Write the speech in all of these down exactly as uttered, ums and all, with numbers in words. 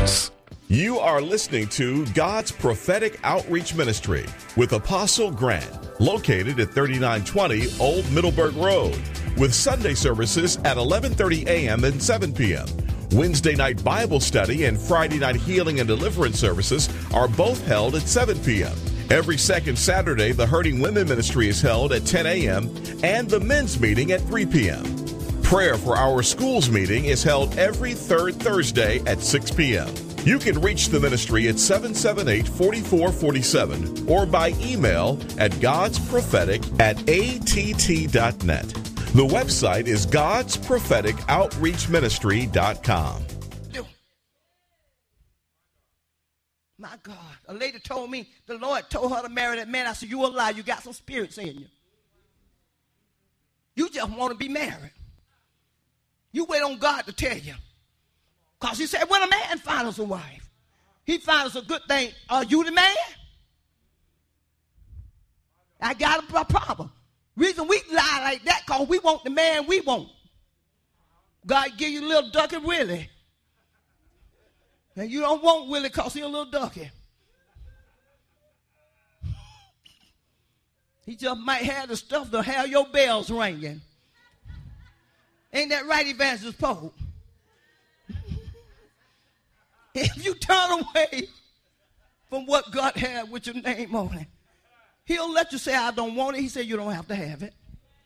You are listening to God's Prophetic Outreach Ministry with Apostle Grant, located at thirty-nine twenty Old Middleburg Road, with Sunday services at eleven thirty a.m. and seven p.m. Wednesday night Bible study and Friday night healing and deliverance services are both held at seven p.m. Every second Saturday, the Hurting Women Ministry is held at ten a.m. and the men's meeting at three p.m. Prayer for Our Schools meeting is held every third Thursday at six p.m. You can reach the ministry at seven seven eight, four four four seven or by email at godsprophetic at a t t dot net. The website is gods prophetic outreach ministry dot com. My God, a lady told me the Lord told her to marry that man. I said, you a lie. You got some spirits in you. You just want to be married. You wait on God to tell you. Because he said, when a man finds us a wife, he finds us a good thing. Are you the man? I got a problem. Reason we lie like that because we want the man we want. God give you a little ducky Willie. And you don't want Willie because he's a little ducky. He just might have the stuff to have your bells ringing. Ain't that right, Evangelist Pope? If you turn away from what God had with your name on it, he'll let you say, I don't want it. He said, you don't have to have it.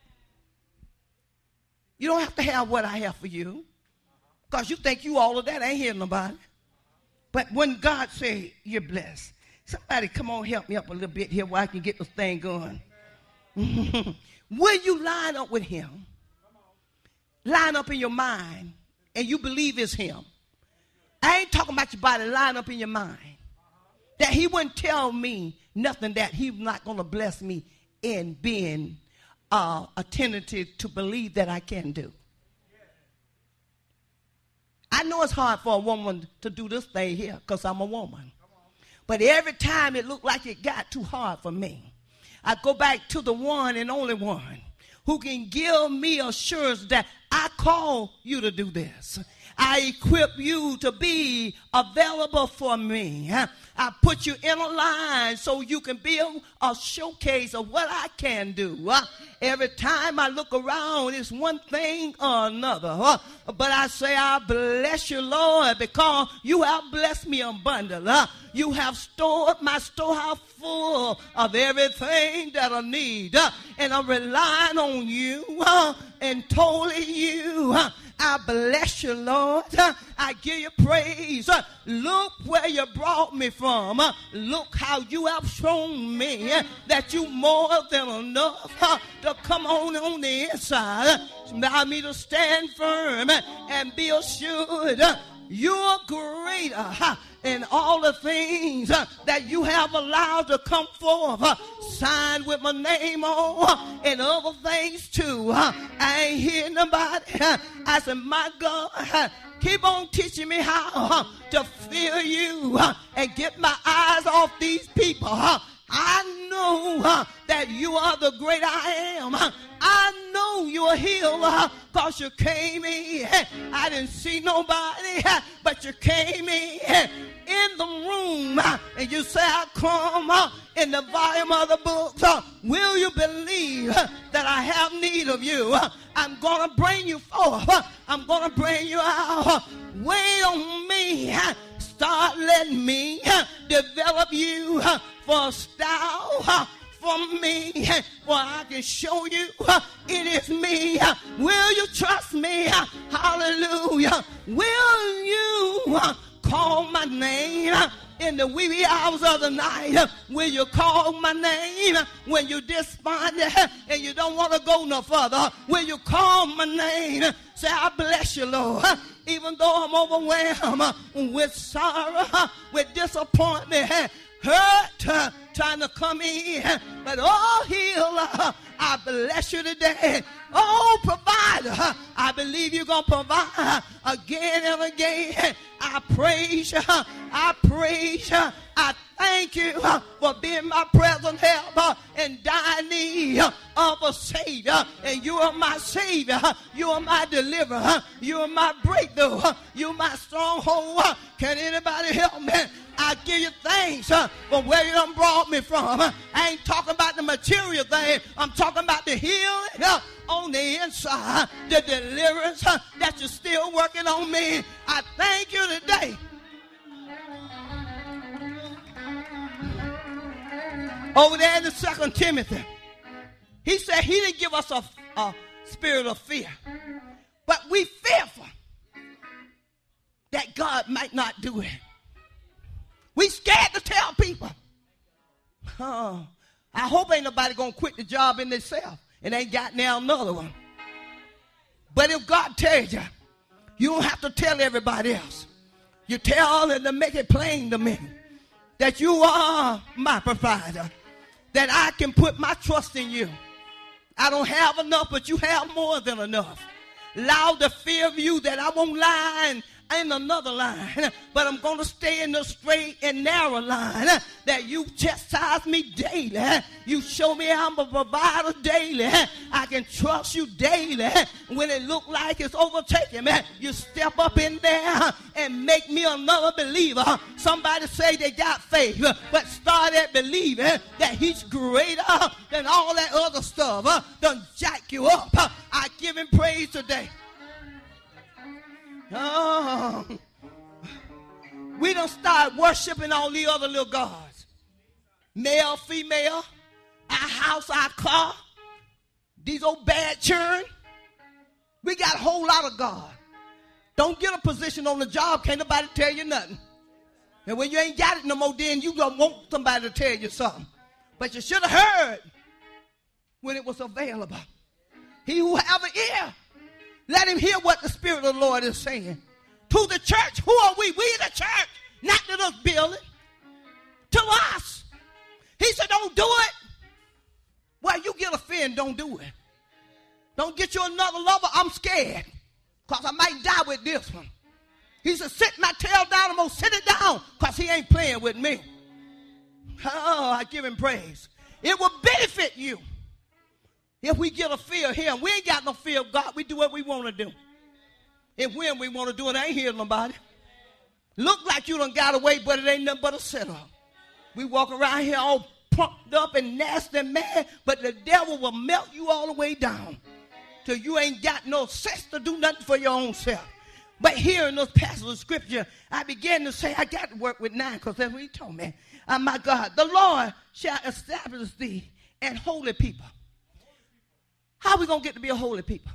You don't have to have what I have for you. Because you think you all of that. I ain't hearing nobody. But when God say you're blessed, somebody come on, help me up a little bit here where I can get this thing going. Will you line up with him? Line up in your mind and you believe it's him. I ain't talking about your body. Line up in your mind. That he wouldn't tell me nothing that he's not going to bless me in being uh, attentive to believe that I can do. I know it's hard for a woman to do this thing here because I'm a woman. But every time it looked like it got too hard for me, I go back to the one and only one who can give me assurance that I call you to do this. I equip you to be available for me. I put you in a line so you can be a showcase of what I can do. Every time I look around, it's one thing or another. But I say, I bless you, Lord, because you have blessed me abundantly. You have stored my storehouse full of everything that I need. And I'm relying on you and totally you. I bless you, Lord. I give you praise. Look where you brought me from. Look how you have shown me that you more than enough to come on on the inside. Allow me to stand firm and be assured you're greater in all the things that you have allowed to come forth, signed with my name on, and other things too. I ain't hear nobody. I said, my God, keep on teaching me how to feel you and get my eyes off these people. I know that you are the great I am. I know you're a healer because you came in. I didn't see nobody, but you came in in the room and you say, I come in the volume of the book. Will you believe that I have need of you? I'm going to bring you forth. I'm going to bring you out. Wait on me. Start letting me develop you for a style for me, for I can show you it is me. Will you trust me? Hallelujah. Will you call my name in the wee wee hours of the night? Will you call my name when you're despondent and you don't want to go no further? Will you call my name? Say, I bless you, Lord. Even though I'm overwhelmed with sorrow, with disappointment, hurt, trying to come in. But oh, healer, I bless you today. Oh, provider, I believe you're going to provide again and again. I praise you. I praise you. I thank you uh, for being my present help uh, and dying need uh, of a Savior. And you are my Savior. Uh, you are my deliverer. Uh, you are my breakthrough. Uh, you are my stronghold. Uh, can anybody help me? I give you thanks uh, for where you done brought me from. Uh, I ain't talking about the material thing. I'm talking about the healing uh, on the inside, uh, the deliverance uh, that you're still working on me. I thank you today. Over there in the Second Timothy, he said he didn't give us a, a spirit of fear, but we fearful that God might not do it. We scared to tell people. Oh, I hope ain't nobody going to quit the job in themselves and ain't got now another one. But if God tells you, you don't have to tell everybody else. You tell them to make it plain to me that you are my provider, that I can put my trust in you. I don't have enough, but you have more than enough. Allow the fear of you that I won't lie in another line, but I'm going to stay in the straight and narrow line, that you chastise me daily. You show me I'm a provider daily. I can trust you daily. When it look like it's overtaking me, you step up in there and make me another believer. Somebody say they got faith, but start at believing that he's greater than all that other stuff. Done jack you up. I give him praise today. Oh, we don't start worshiping all the other little gods. Male, female, our house, our car, these old bad children. We got a whole lot of God. Don't get a position on the job, can't nobody tell you nothing. And when you ain't got it no more, then you don't want somebody to tell you something. But you should have heard when it was available. He who have an ear, let him hear what the Spirit of the Lord is saying. To the church, who are we? We the church, not to this building. To us. He said, don't do it. Well, you get offended, don't do it. Don't get you another lover. I'm scared because I might die with this one. He said, sit my tail down. I'm going to sit it down because he ain't playing with me. Oh, I give him praise. It will benefit you. If we get a fear of him, we ain't got no fear of God. We do what we want to do. And when we want to do it, I ain't hearing nobody. Look like you done got away, but it ain't nothing but a setup. We walk around here all pumped up and nasty and mad, but the devil will melt you all the way down till you ain't got no sense to do nothing for your own self. But here in those passages of scripture, I began to say, I got to work with nine because that's what he told me. Oh, my God, the Lord shall establish thee an holy people. How are we going to get to be a holy people?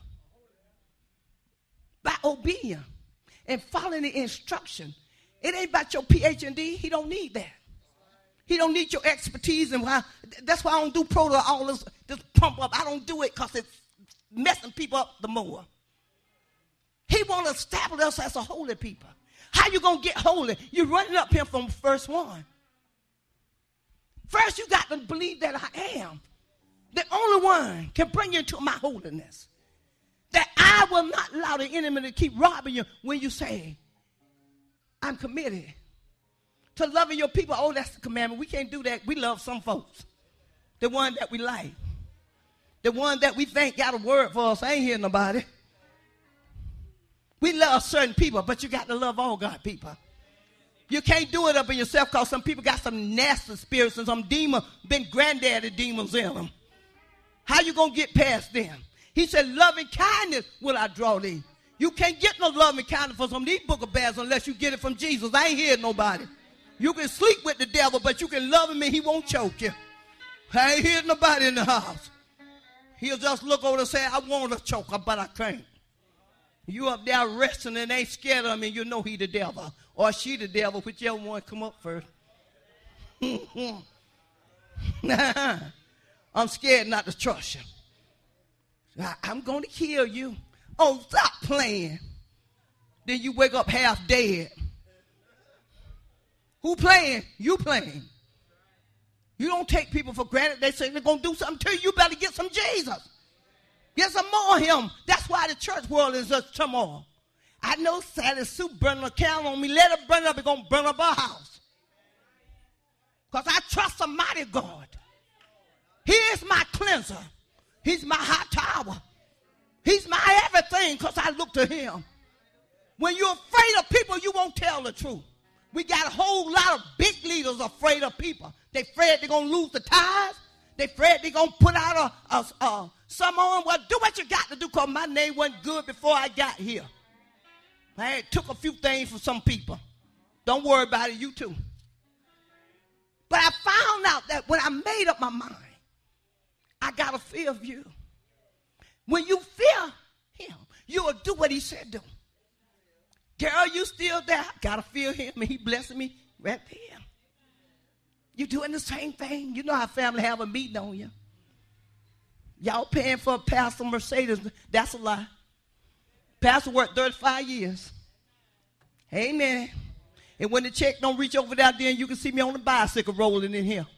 By obedience and following the instruction. It ain't about your P H D. He don't need that. He don't need your expertise. And why, that's why I don't do proto, all this, this pump up. I don't do it because it's messing people up the more. He want to establish us as a holy people. How you going to get holy? You're running up here from verse one. First, you got to believe that I am the only one can bring you into my holiness. That I will not allow the enemy to keep robbing you when you say, I'm committed to loving your people. Oh, that's the commandment. We can't do that. We love some folks. The one that we like. The one that we think got a word for us. I ain't hearing nobody. We love certain people, but you got to love all God people. You can't do it up in yourself because some people got some nasty spirits and some demon, been granddaddy demons in them. How you going to get past them? He said, loving kindness will I draw thee. You can't get no loving kindness from some of these book of bears unless you get it from Jesus. I ain't hearing nobody. You can sleep with the devil, but you can love him and he won't choke you. I ain't hearing nobody in the house. He'll just look over and say, I want to choke her, but I can't. You up there resting and ain't scared of him and you know he the devil. Or she the devil, whichever one come up first. I'm scared not to trust you. I, I'm going to kill you. Oh, stop playing. Then you wake up half dead. Who playing? You playing. You don't take people for granted. They say they're going to do something to you. You better get some Jesus. Get some more of him. That's why the church world is just turmoil. I know Sally Sue burning a candle on me. Let her burn up. It's going to burn up our house. Because I trust a mighty God. He is my cleanser. He's my high tower. He's my everything because I look to him. When you're afraid of people, you won't tell the truth. We got a whole lot of big leaders afraid of people. They afraid they're going to lose the tithes. They afraid they're going to put out a, a, a some on. Well, do what you got to do because my name wasn't good before I got here. I took a few things from some people. Don't worry about it, you too. But I found out that when I made up my mind, I got a fear of you. When you fear him, you will do what he said do. Girl, you still there? I got to fear him, and he blessing me right there. You doing the same thing. You know how family have a meeting on you. Y'all paying for a Pastor Mercedes. That's a lie. Pastor worked thirty-five years. Amen. And when the check don't reach over there, then you can see me on the bicycle rolling in here.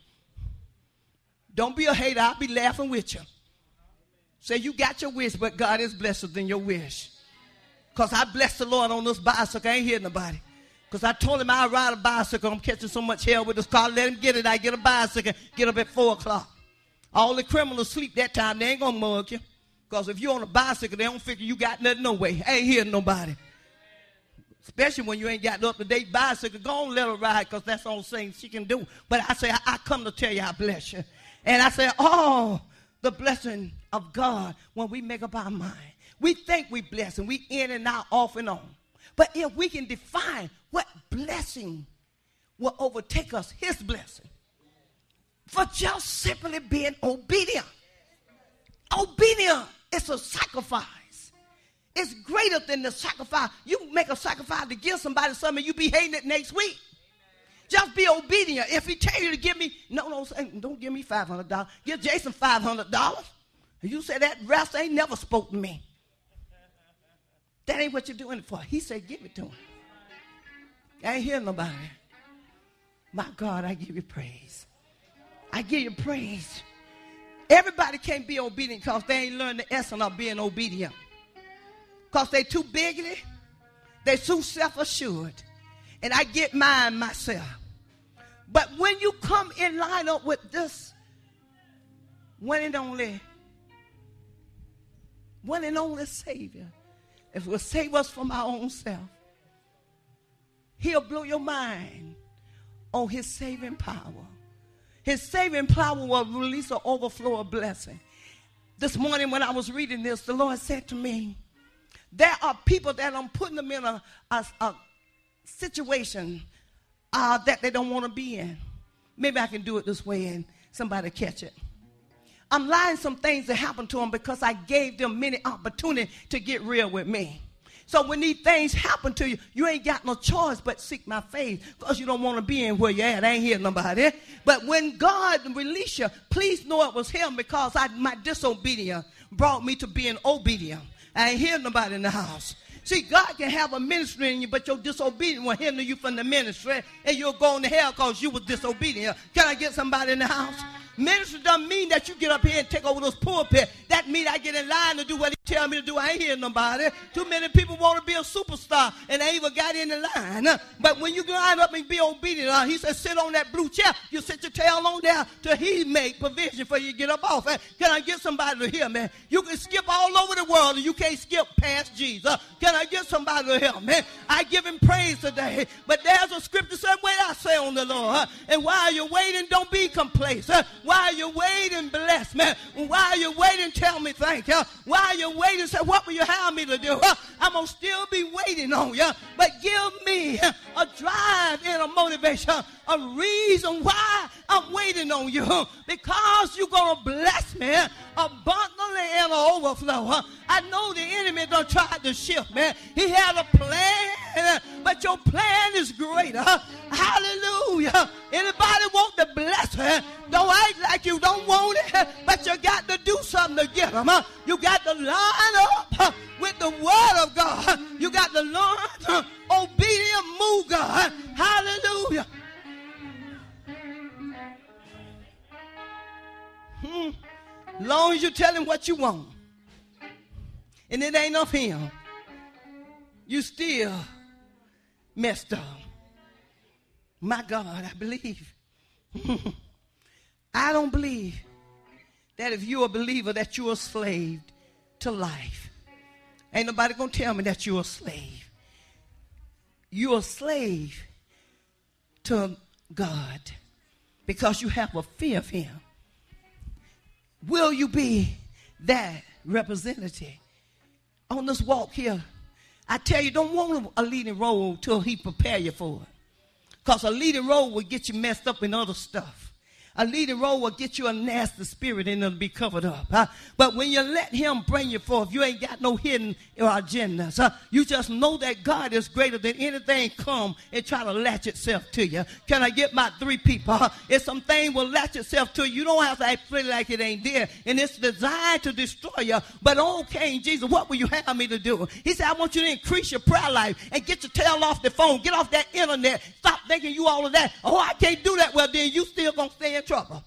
Don't be a hater. I'll be laughing with you. Say you got your wish, but God is blessed than your wish. Because I bless the Lord on this bicycle. I ain't hear nobody. Because I told him I'd ride a bicycle. I'm catching so much hell with this car. Let him get it. I get a bicycle. Get up at four o'clock. All the criminals sleep that time. They ain't going to mug you. Because if you're on a bicycle, they don't figure you got nothing no way. I ain't hearing nobody. Especially when you ain't got the up-to-date bicycle. Go on, let her ride because that's the only thing she can do. But I say, I, I come to tell you I bless you. And I say, oh, the blessing of God when we make up our mind. We think we bless and we in and out, off and on. But if we can define what blessing will overtake us, his blessing, for just simply being obedient. Obedient is a sacrifice. It's greater than the sacrifice. You make a sacrifice to give somebody something, you be hating it next week. Just be obedient. If he tell you to give me, no, no, don't give me five hundred dollars. Give Jason five hundred dollars. And you say that rest ain't never spoke to me. That ain't what you're doing it for. He said, give it to him. I ain't hearing nobody. My God, I give you praise. I give you praise. Everybody can't be obedient because they ain't learned the essence of being obedient. Because they too bigoted. They too self-assured. And I get mine myself. But when you come in line up with this one and only, one and only Savior, if it will save us from our own self, he'll blow your mind on his saving power. His saving power will release an overflow of blessing. This morning when I was reading this, the Lord said to me, there are people that I'm putting them in a, a, a situation uh, that they don't want to be in. Maybe I can do it this way and somebody catch it. I'm lying some things that happened to them because I gave them many opportunities to get real with me. So when these things happen to you, you ain't got no choice but seek my face because you don't want to be in where you're at. I ain't hear nobody. But when God released you, please know it was him because I, my disobedience brought me to being obedient. I ain't hear nobody in the house. See, God can have a ministry in you, but your disobedience will hinder you from the ministry, and you'll go into hell because you was disobedient. Can I get somebody in the house? Ministry doesn't mean that you get up here and take over those pulpit. That means I get in line to do what he tell me to do. I ain't hearing nobody. Too many people want to be a superstar, and they even got in the line. But when you line up and be obedient, uh, he said, sit on that blue chair. You sit your tail on there till he make provision for you to get up off. Uh, can I get somebody to hear, man? You can skip all over the world, and you can't skip past Jesus. Uh, can I get somebody to hear, man? I give him praise today. But there's a scripture said, wait, I say on the Lord. Uh, and while you're waiting, don't be complacent. Uh, While you're waiting, bless me. While you're waiting, tell me thank you. While you're waiting, say, what will you have me to do? I'm going to still be waiting on you. But give me a drive and a motivation, a reason why I'm waiting on you. Because you're going to bless me abundantly and overflow. I know the enemy done tried to shift me. He had a plan, but your plan is greater. Hallelujah. Anybody want the blessing? Don't act like you don't want it, but you got to do something to get them. You got to line up with the word of God. You got to learn obedient move, God. Hallelujah. Hmm. Long as you tell him what you want, and it ain't of him, you still messed up. My God, I believe. I don't believe that if you're a believer that you're a slave to life. Ain't nobody gonna tell me that you're a slave. You're a slave to God because you have a fear of him. Will you be that representative on this walk here? I tell you, don't want a leading role till he prepare you for it. Because a leading role will get you messed up in other stuff. A leading role will get you a nasty spirit and it'll be covered up. Huh? But when you let him bring you forth, you ain't got no hidden agendas. Huh? You just know that God is greater than anything come and try to latch itself to you. Can I get my three people? Huh? If something will latch itself to you, you don't have to act like it ain't there. And it's designed to destroy you. But oh, King Jesus, what will you have me to do? He said, I want you to increase your prayer life and get your tail off the phone. Get off that internet. Stop thinking you all of that. Oh, I can't do that. Well, then you still going to stay in trouble.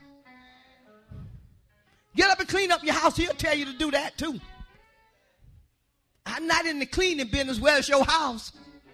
Get up and clean up your house. He'll tell you to do that too. I'm not in the cleaning business. Where's your house?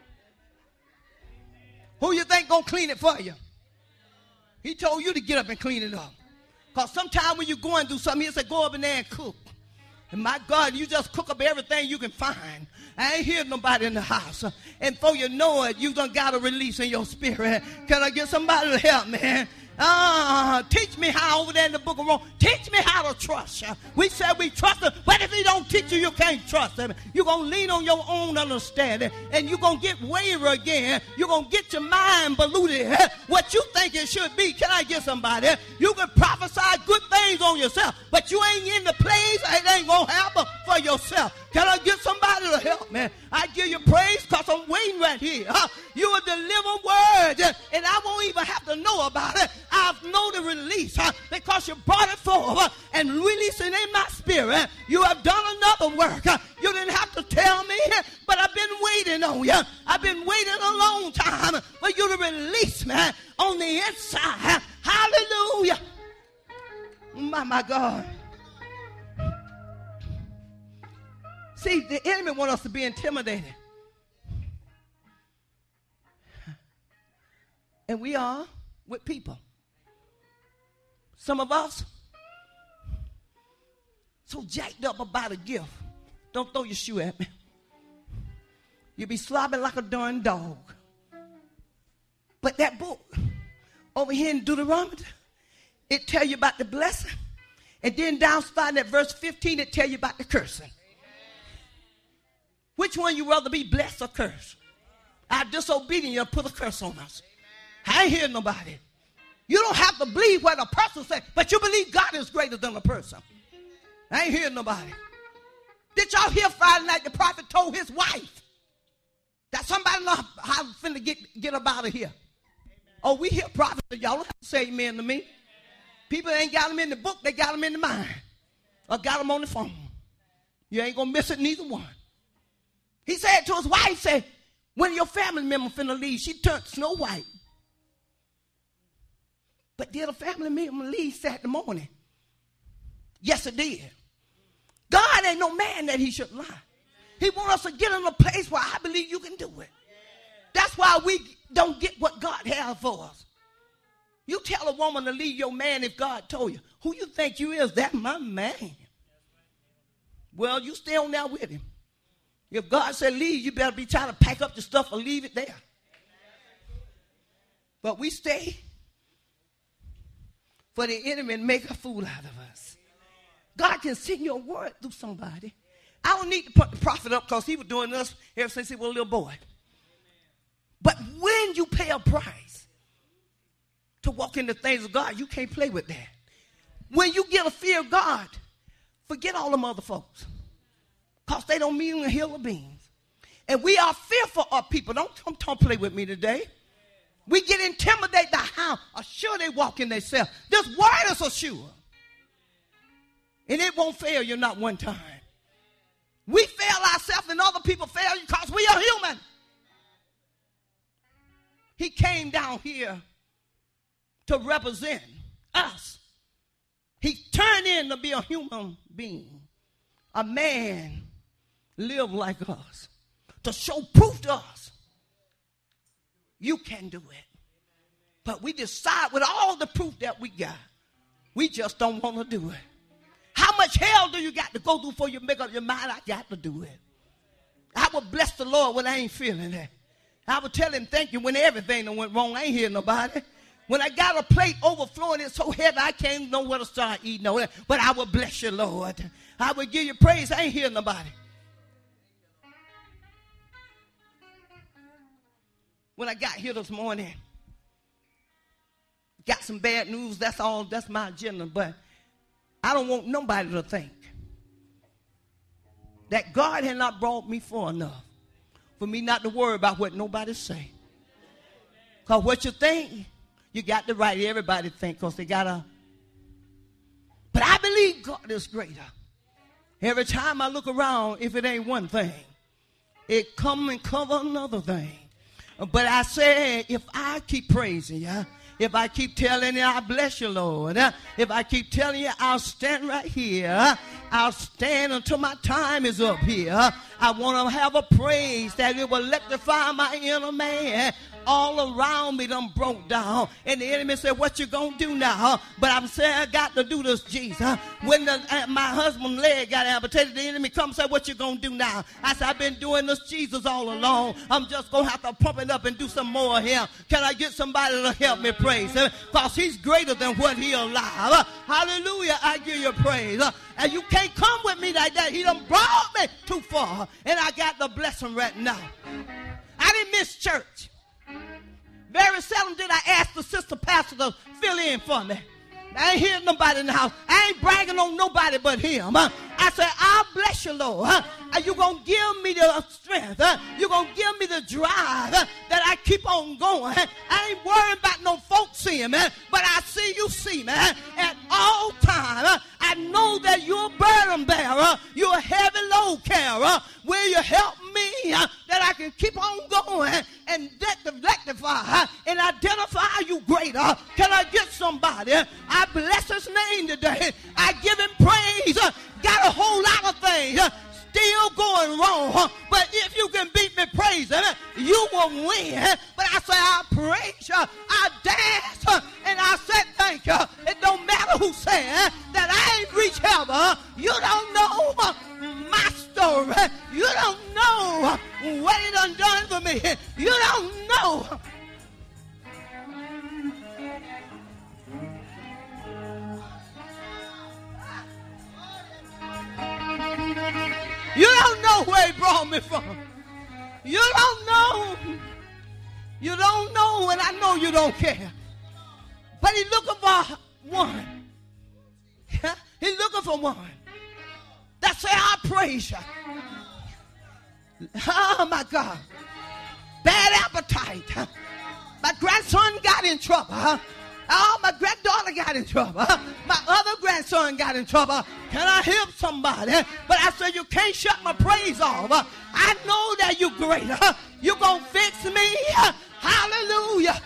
Who you think gonna clean it for you? He told you to get up and clean it up. Because sometimes when you're going through something, he'll say, go up in there and cook. And my God, you just cook up everything you can find. I ain't hear nobody in the house. And before you know it, you done got a release in your spirit. Can I get somebody to help me? Ah, uh, teach me how over there in the book of Romans. Teach me how to trust. Uh, we said we trust him, but if he don't teach you, you can't trust him. You're going to lean on your own understanding, and you're going to get waver again. You're going to get your mind polluted. What you think it should be. Can I get somebody? You can prophesy good things on yourself, but you ain't in the place. It ain't going to happen for yourself. Can I get somebody to help me? I give you praise because I'm waiting right here. Uh, you will deliver words, uh, and I won't even have to know about it. I know the release uh, because you brought it forth uh, and released it in my spirit. You have done another work. Uh, you didn't have to tell me, uh, but I've been waiting on you. I've been waiting a long time for you to release me on the inside. Uh, hallelujah. My, my God. See, the enemy wants us to be intimidated. And we are with people. Some of us so jacked up about a gift. Don't throw your shoe at me. You'll be slobbing like a darn dog. But that book over here in Deuteronomy, it tell you about the blessing. And then down starting at verse fifteen, it tell you about the cursing. Which one you rather be blessed or cursed? Our disobedience put a curse on us. I ain't hear nobody. You don't have to believe what a person says, but you believe God is greater than a person. I ain't hear nobody. Did y'all hear Friday night the prophet told his wife that somebody know how I'm finna get, get up out of here? Amen. Oh, we hear prophets, y'all don't have to say amen to me. Amen. People ain't got them in the book, they got them in the mind. Or got them on the phone. You ain't gonna miss it, neither one. He said to his wife, said, when your family member finna leave, she turned Snow White. But did a family member leave Saturday morning? Yes, it did. God ain't no man that he should lie. He wants us to get in a place where I believe you can do it. That's why we don't get what God has for us. You tell a woman to leave your man if God told you. Who you think you is? That's my man. Well, you stay on there with him. If God said leave, you better be trying to pack up the stuff or leave it there. But we stay for the enemy and make a fool out of us. God can send your word through somebody. I don't need to put the prophet up because he was doing this ever since he was a little boy. But when you pay a price to walk in the things of God, you can't play with that. When you get a fear of God, forget all them other folks. Because they don't mean a hill of beans. And we are fearful of people. Don't, don't, don't play with me today. We get intimidated by how assured they walk in themselves. This word is assured. And it won't fail you not one time. We fail ourselves and other people fail you because we are human. He came down here to represent us. He turned in to be a human being. A man lived like us. To show proof to us. You can do it. But we decide with all the proof that we got, we just don't want to do it. How much hell do you got to go through before you make up your mind? I got to do it. I will bless the Lord when I ain't feeling it. I will tell him thank you when everything that went wrong. I ain't hear nobody. When I got a plate overflowing, it's so heavy I can't know where to start eating on it. But I will bless you, Lord. I will give you praise. I ain't hear nobody. When I got here this morning, got some bad news. That's all. That's my agenda. But I don't want nobody to think that God had not brought me far enough for me not to worry about what nobody say. Because what you think, you got the right. Everybody think because they got a. But I believe God is greater. Every time I look around, if it ain't one thing, it come and cover another thing. But I said, if I keep praising you, if I keep telling you, I bless you, Lord. If I keep telling you, I'll stand right here. I'll stand until my time is up here. I want to have a praise that it will electrify my inner man. All around me done broke down. And the enemy said, what you gonna do now? But I'm saying, I got to do this, Jesus. When the, uh, my husband's leg got amputated, the enemy come and said, what you gonna do now? I said, I've been doing this, Jesus, all along. I'm just gonna have to pump it up and do some more of him. Can I get somebody to help me praise him? Because he's greater than what he allowed. Uh, hallelujah, I give you praise. Uh, and you can't come with me like that. He done brought me too far. And I got the blessing right now. I didn't miss church. Very seldom did I ask the sister pastor to fill in for me. I ain't hearing nobody in the house. I ain't bragging on nobody but him. Huh? I said, I'll bless you, Lord. Huh? Are you going to give me the strength? Huh? You're going to give me the drive huh? that I keep on going. Huh? I ain't worrying about no folks seeing me, but I see you see me huh? at all times. Huh? I know that you're a burden bearer. You're a heavy load carrier. Will you help me uh, that I can keep on going and rectify uh, and identify you greater? Can I get somebody? I bless his name today. I give him praise. Uh, got a whole lot of things uh, still going wrong. Uh, but if you can beat me praising, uh, you will win. Uh, but I say I praise you. Uh, I dance uh, and I said thank you. It don't matter who said uh, that I ain't reached heaven. Uh, you don't know uh, my story. You don't know what it done done for me. You don't know. You don't know where he brought me from. You don't know. You don't know, and I know you don't care. But he's looking for one. He's looking for one. That say, I praise you. Oh, my God. Bad appetite. My grandson got in trouble. Oh, my granddaughter got in trouble. My other grandson got in trouble. Can I help somebody? But I said, you can't shut my praise off. I know that you're greater. You're going to fix me. Hallelujah.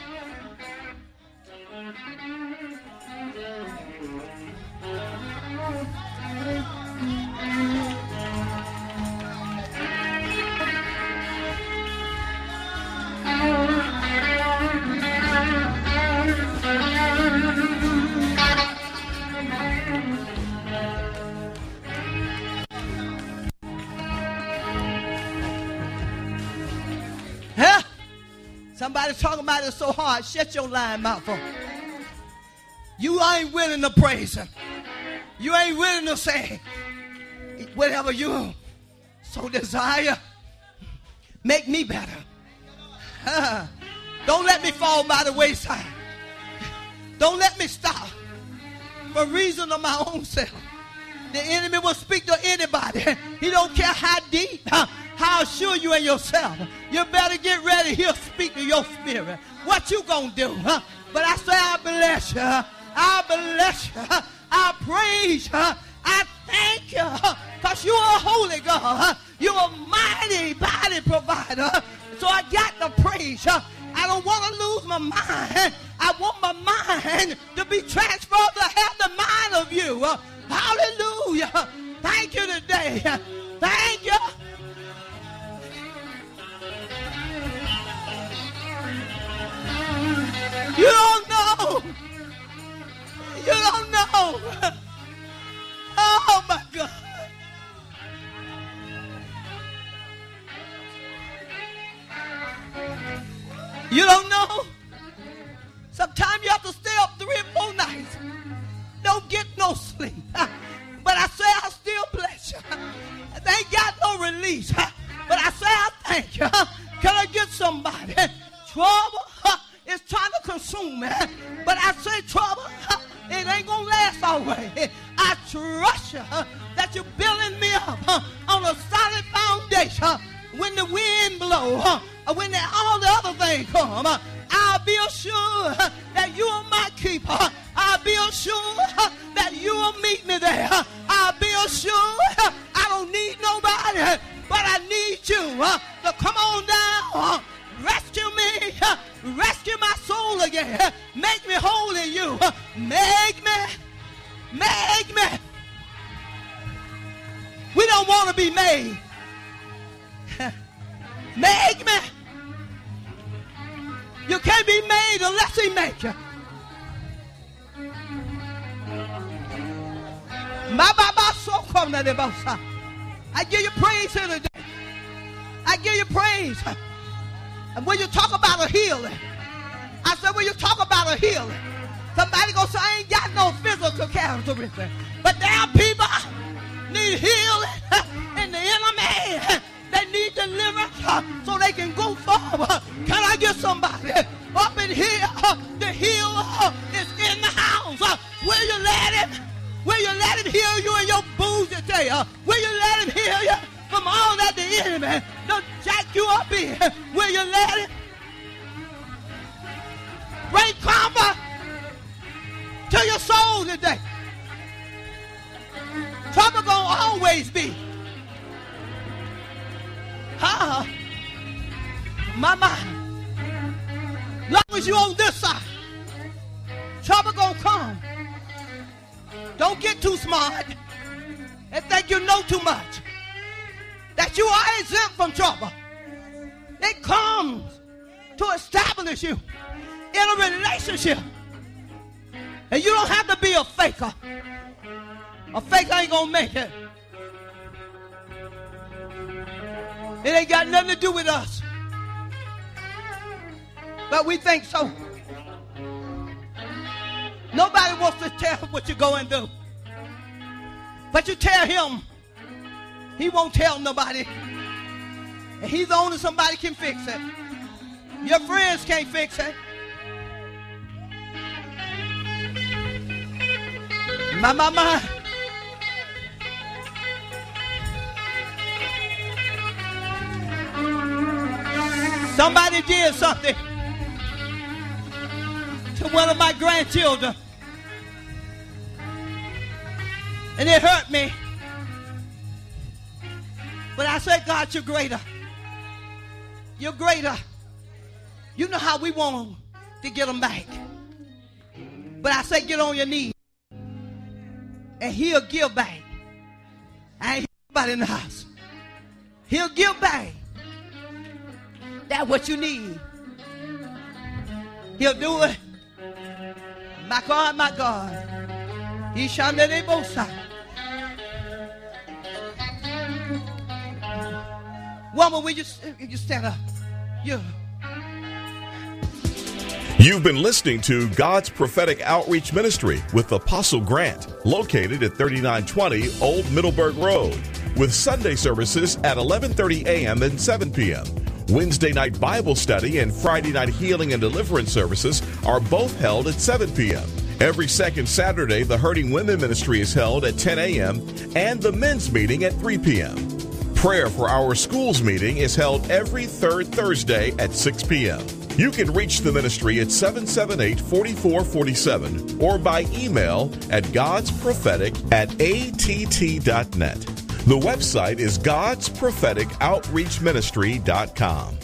Huh? Somebody's talking about it so hard. Shut your lying mouth up. You ain't willing to praise him. You ain't willing to say whatever you so desire. Make me better. Uh, don't let me fall by the wayside. Don't let me stop for reason of my own self. The enemy will speak to anybody. He don't care how deep, uh, how sure you in yourself. You better get ready. He'll speak to your spirit. What you gonna do? Huh? But I say I bless you. I bless you. I praise you. I thank you. Because you're a holy God. You're a mighty body provider. So I got to praise you. I don't want to lose my mind. I want my mind to be transferred to have the mind of you. Hallelujah. Thank you today. Thank you. You don't consume me. But I say, trouble, it ain't going to last always. I trust you that you're building me up on a solid foundation. When the wind blows, when the, all the other things come, I'll be assured that you are my keeper. I'll be assured that you will meet me there. I'll be assured I don't need nobody, but I need you to come on down. Rescue me. Rescue my soul again. Make me whole in you. Make me. Make me. We don't want to be made. Make me. You can't be made unless he makes you. I give you praise here today. I give you praise. And when you talk about a healing, I said when you talk about a healing, somebody gonna say, I ain't got no physical characteristics. But there are people need healing in the inner man. They need deliverance so they can go forward. Can I get somebody up in here? The healer is in the house. Will you let him? Will you let him heal you in your boozy tail? Will you let him heal you from all that the enemy don't jack you up in? Will you let him? Bring comfort to your soul today. Trouble gonna always be. Huh? Mama, long as you on this side, trouble gonna come. Don't get too smart and think you know too much. That you are exempt from trouble. It comes to establish you in a relationship. And you don't have to be a faker. A faker ain't gonna make it. It ain't got nothing to do with us. But we think so. Nobody wants to tell what you're going through. But you tell him, he won't tell nobody. And he's the only somebody can fix it. Your friends can't fix it. My, my, my. Somebody did something to one of my grandchildren. And it hurt me. But I said, God, you're greater. You're greater. You know how we want to get them back. But I say, get on your knees. And he'll give back. I ain't nobody in the house. He'll give back. That's what you need. He'll do it. My God, my God. He shall let it both sides. Woman, will you, you stand up? You. You've been listening to God's Prophetic Outreach Ministry with Apostle Grant, located at thirty-nine twenty Old Middleburg Road, with Sunday services at eleven thirty a.m. and seven p.m. Wednesday night Bible study and Friday night healing and deliverance services are both held at seven p.m. Every second Saturday, the Hurting Women Ministry is held at ten a.m. and the men's meeting at three p.m. Prayer for our schools meeting is held every third Thursday at six p.m. You can reach the ministry at seven seven eight, four four four seven or by email at godsprophetic at a t t dot net. The website is gods prophetic outreach ministry dot com.